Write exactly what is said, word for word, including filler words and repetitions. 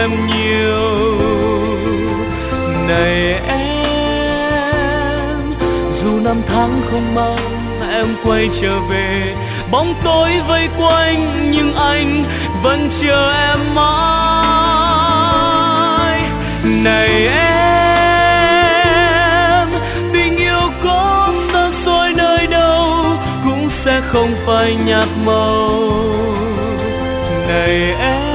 em nhiều. Này em, dù năm tháng không mau em quay trở về, bóng tối vây quanh nhưng anh vẫn chờ em mãi. Này em, tình yêu có xa xôi nơi đâu cũng sẽ không phai nhạt màu. Này em,